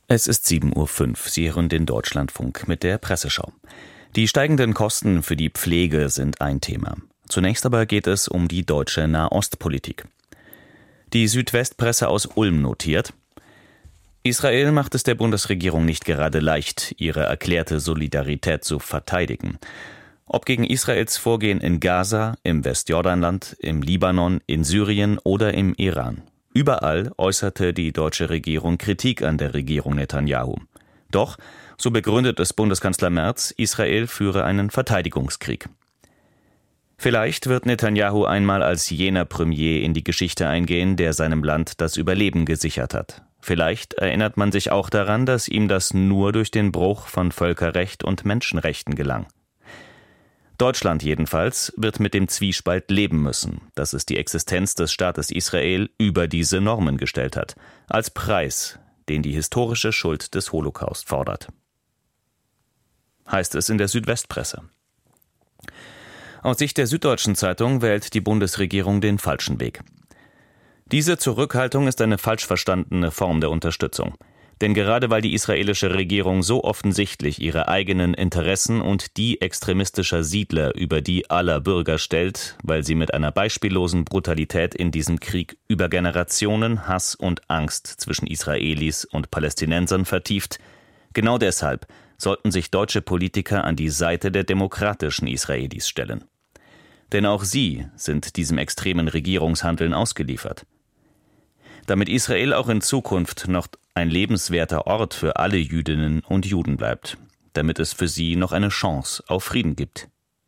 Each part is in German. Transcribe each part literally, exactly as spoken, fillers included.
Es ist sieben Uhr fünf. Sie hören den Deutschlandfunk mit der Presseschau. Die steigenden Kosten für die Pflege sind ein Thema. Zunächst aber geht es um die deutsche Nahostpolitik. Die Südwestpresse aus Ulm notiert: Israel macht es der Bundesregierung nicht gerade leicht, ihre erklärte Solidarität zu verteidigen. Ob gegen Israels Vorgehen in Gaza, im Westjordanland, im Libanon, in Syrien oder im Iran. Überall äußerte die deutsche Regierung Kritik an der Regierung Netanyahu. Doch, so begründet es Bundeskanzler Merz, Israel führe einen Verteidigungskrieg. Vielleicht wird Netanyahu einmal als jener Premier in die Geschichte eingehen, der seinem Land das Überleben gesichert hat. Vielleicht erinnert man sich auch daran, dass ihm das nur durch den Bruch von Völkerrecht und Menschenrechten gelang. Deutschland jedenfalls wird mit dem Zwiespalt leben müssen, dass es die Existenz des Staates Israel über diese Normen gestellt hat, als Preis, den die historische Schuld des Holocaust fordert. Heißt es in der Südwestpresse. Aus Sicht der Süddeutschen Zeitung wählt die Bundesregierung den falschen Weg. Diese Zurückhaltung ist eine falsch verstandene Form der Unterstützung. Denn gerade weil die israelische Regierung so offensichtlich ihre eigenen Interessen und die extremistischer Siedler über die aller Bürger stellt, weil sie mit einer beispiellosen Brutalität in diesem Krieg über Generationen Hass und Angst zwischen Israelis und Palästinensern vertieft, genau deshalb sollten sich deutsche Politiker an die Seite der demokratischen Israelis stellen. Denn auch sie sind diesem extremen Regierungshandeln ausgeliefert. Damit Israel auch in Zukunft noch ein lebenswerter Ort für alle Jüdinnen und Juden bleibt, damit es für sie noch eine Chance auf Frieden gibt.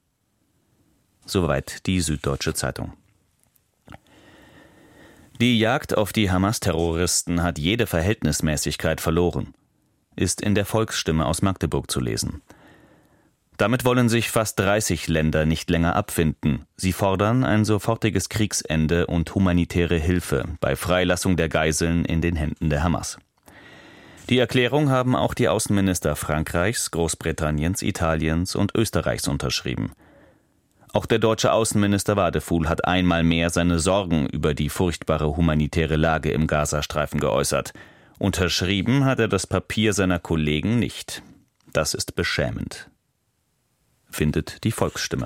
Soweit die Süddeutsche Zeitung. Die Jagd auf die Hamas-Terroristen hat jede Verhältnismäßigkeit verloren, ist in der Volksstimme aus Magdeburg zu lesen. Damit wollen sich fast dreißig Länder nicht länger abfinden. Sie fordern ein sofortiges Kriegsende und humanitäre Hilfe bei Freilassung der Geiseln in den Händen der Hamas. Die Erklärung haben auch die Außenminister Frankreichs, Großbritanniens, Italiens und Österreichs unterschrieben. Auch der deutsche Außenminister Wadefuhl hat einmal mehr seine Sorgen über die furchtbare humanitäre Lage im Gazastreifen geäußert. Unterschrieben hat er das Papier seiner Kollegen nicht. Das ist beschämend, findet die Volksstimme.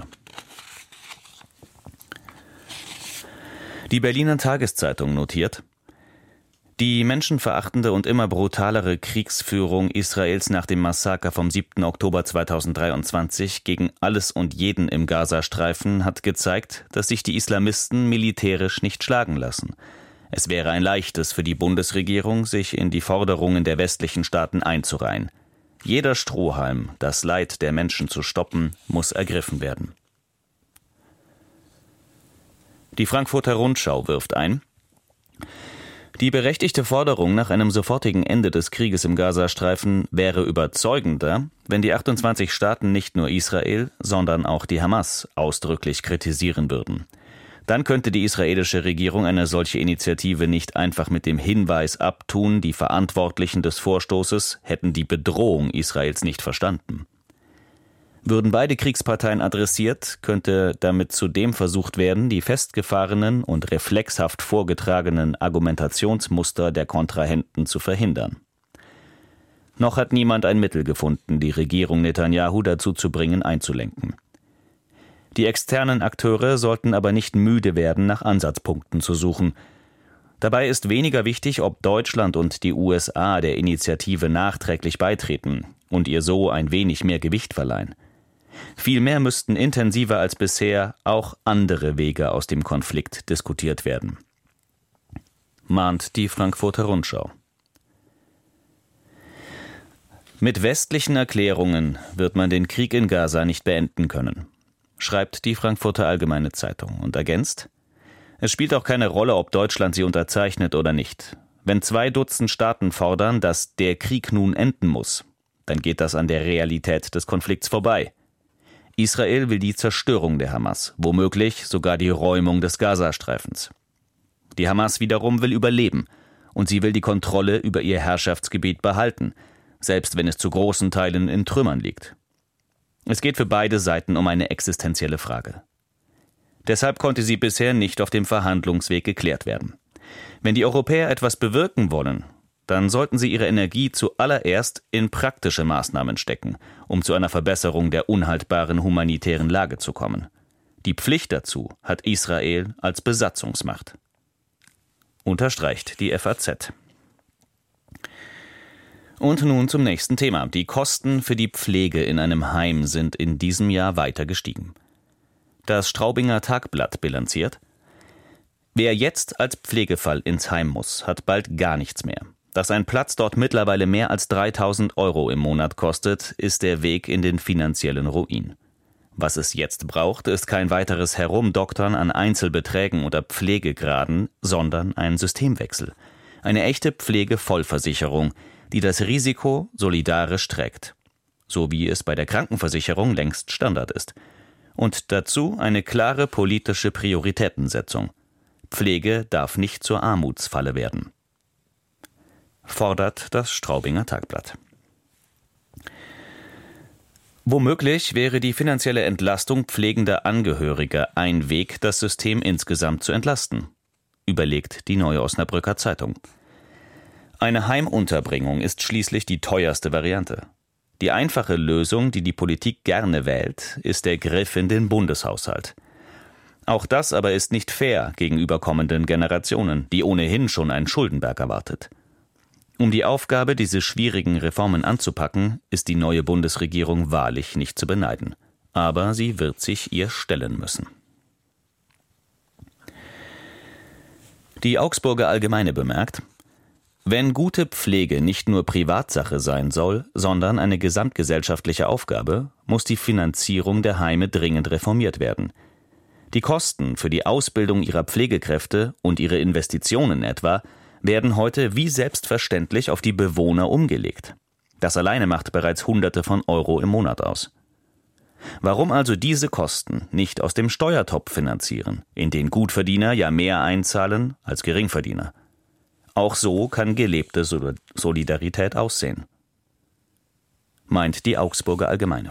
Die Berliner Tageszeitung notiert: Die menschenverachtende und immer brutalere Kriegsführung Israels nach dem Massaker vom siebten Oktober zweitausenddreiundzwanzig gegen alles und jeden im Gazastreifen hat gezeigt, dass sich die Islamisten militärisch nicht schlagen lassen. Es wäre ein leichtes für die Bundesregierung, sich in die Forderungen der westlichen Staaten einzureihen. Jeder Strohhalm, das Leid der Menschen zu stoppen, muss ergriffen werden. Die Frankfurter Rundschau wirft ein: Die berechtigte Forderung nach einem sofortigen Ende des Krieges im Gazastreifen wäre überzeugender, wenn die achtundzwanzig Staaten nicht nur Israel, sondern auch die Hamas ausdrücklich kritisieren würden. Dann könnte die israelische Regierung eine solche Initiative nicht einfach mit dem Hinweis abtun, die Verantwortlichen des Vorstoßes hätten die Bedrohung Israels nicht verstanden. Würden beide Kriegsparteien adressiert, könnte damit zudem versucht werden, die festgefahrenen und reflexhaft vorgetragenen Argumentationsmuster der Kontrahenten zu verhindern. Noch hat niemand ein Mittel gefunden, die Regierung Netanyahu dazu zu bringen, einzulenken. Die externen Akteure sollten aber nicht müde werden, nach Ansatzpunkten zu suchen. Dabei ist weniger wichtig, ob Deutschland und die U S A der Initiative nachträglich beitreten und ihr so ein wenig mehr Gewicht verleihen. Vielmehr müssten intensiver als bisher auch andere Wege aus dem Konflikt diskutiert werden, mahnt die Frankfurter Rundschau. Mit westlichen Erklärungen wird man den Krieg in Gaza nicht beenden können, schreibt die Frankfurter Allgemeine Zeitung und ergänzt: Es spielt auch keine Rolle, ob Deutschland sie unterzeichnet oder nicht. Wenn zwei Dutzend Staaten fordern, dass der Krieg nun enden muss, dann geht das an der Realität des Konflikts vorbei. Israel will die Zerstörung der Hamas, womöglich sogar die Räumung des Gazastreifens. Die Hamas wiederum will überleben und sie will die Kontrolle über ihr Herrschaftsgebiet behalten, selbst wenn es zu großen Teilen in Trümmern liegt. Es geht für beide Seiten um eine existenzielle Frage. Deshalb konnte sie bisher nicht auf dem Verhandlungsweg geklärt werden. Wenn die Europäer etwas bewirken wollen, dann sollten sie ihre Energie zuallererst in praktische Maßnahmen stecken, um zu einer Verbesserung der unhaltbaren humanitären Lage zu kommen. Die Pflicht dazu hat Israel als Besatzungsmacht. Unterstreicht die F A Z. Und nun zum nächsten Thema. Die Kosten für die Pflege in einem Heim sind in diesem Jahr weiter gestiegen. Das Straubinger Tagblatt bilanziert: Wer jetzt als Pflegefall ins Heim muss, hat bald gar nichts mehr. Dass ein Platz dort mittlerweile mehr als dreitausend Euro im Monat kostet, ist der Weg in den finanziellen Ruin. Was es jetzt braucht, ist kein weiteres Herumdoktern an Einzelbeträgen oder Pflegegraden, sondern ein Systemwechsel. Eine echte Pflegevollversicherung, die das Risiko solidarisch trägt. So wie es bei der Krankenversicherung längst Standard ist. Und dazu eine klare politische Prioritätensetzung. Pflege darf nicht zur Armutsfalle werden. Fordert das Straubinger Tagblatt. Womöglich wäre die finanzielle Entlastung pflegender Angehöriger ein Weg, das System insgesamt zu entlasten, überlegt die Neue Osnabrücker Zeitung. Eine Heimunterbringung ist schließlich die teuerste Variante. Die einfache Lösung, die die Politik gerne wählt, ist der Griff in den Bundeshaushalt. Auch das aber ist nicht fair gegenüber kommenden Generationen, die ohnehin schon ein Schuldenberg erwartet. Um die Aufgabe, diese schwierigen Reformen anzupacken, ist die neue Bundesregierung wahrlich nicht zu beneiden. Aber sie wird sich ihr stellen müssen. Die Augsburger Allgemeine bemerkt: Wenn gute Pflege nicht nur Privatsache sein soll, sondern eine gesamtgesellschaftliche Aufgabe, muss die Finanzierung der Heime dringend reformiert werden. Die Kosten für die Ausbildung ihrer Pflegekräfte und ihre Investitionen etwa werden heute wie selbstverständlich auf die Bewohner umgelegt. Das alleine macht bereits Hunderte von Euro im Monat aus. Warum also diese Kosten nicht aus dem Steuertopf finanzieren, in den Gutverdiener ja mehr einzahlen als Geringverdiener? Auch so kann gelebte Solidarität aussehen, meint die Augsburger Allgemeine.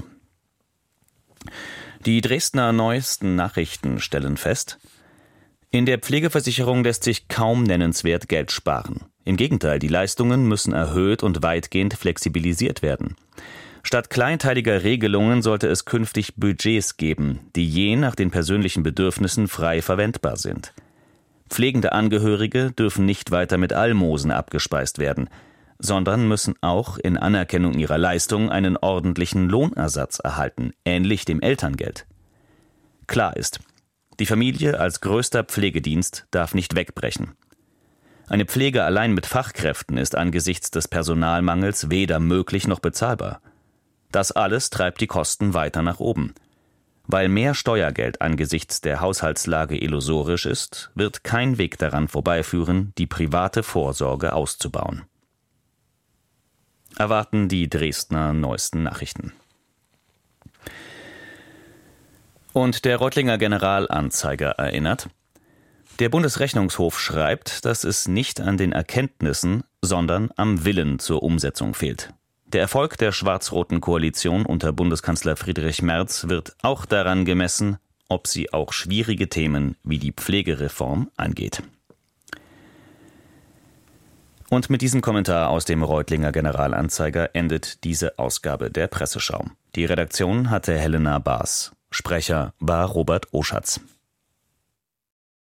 Die Dresdner Neuesten Nachrichten stellen fest: In der Pflegeversicherung lässt sich kaum nennenswert Geld sparen. Im Gegenteil, die Leistungen müssen erhöht und weitgehend flexibilisiert werden. Statt kleinteiliger Regelungen sollte es künftig Budgets geben, die je nach den persönlichen Bedürfnissen frei verwendbar sind. Pflegende Angehörige dürfen nicht weiter mit Almosen abgespeist werden, sondern müssen auch in Anerkennung ihrer Leistung einen ordentlichen Lohnersatz erhalten, ähnlich dem Elterngeld. Klar ist: Die Familie als größter Pflegedienst darf nicht wegbrechen. Eine Pflege allein mit Fachkräften ist angesichts des Personalmangels weder möglich noch bezahlbar. Das alles treibt die Kosten weiter nach oben. Weil mehr Steuergeld angesichts der Haushaltslage illusorisch ist, wird kein Weg daran vorbeiführen, die private Vorsorge auszubauen. Erwarten die Dresdner Neuesten Nachrichten. Und der Reutlinger Generalanzeiger erinnert: Der Bundesrechnungshof schreibt, dass es nicht an den Erkenntnissen, sondern am Willen zur Umsetzung fehlt. Der Erfolg der schwarz-roten Koalition unter Bundeskanzler Friedrich Merz wird auch daran gemessen, ob sie auch schwierige Themen wie die Pflegereform angeht. Und mit diesem Kommentar aus dem Reutlinger Generalanzeiger endet diese Ausgabe der Presseschau. Die Redaktion hatte Helena Baas. Sprecher war Robert Oschatz.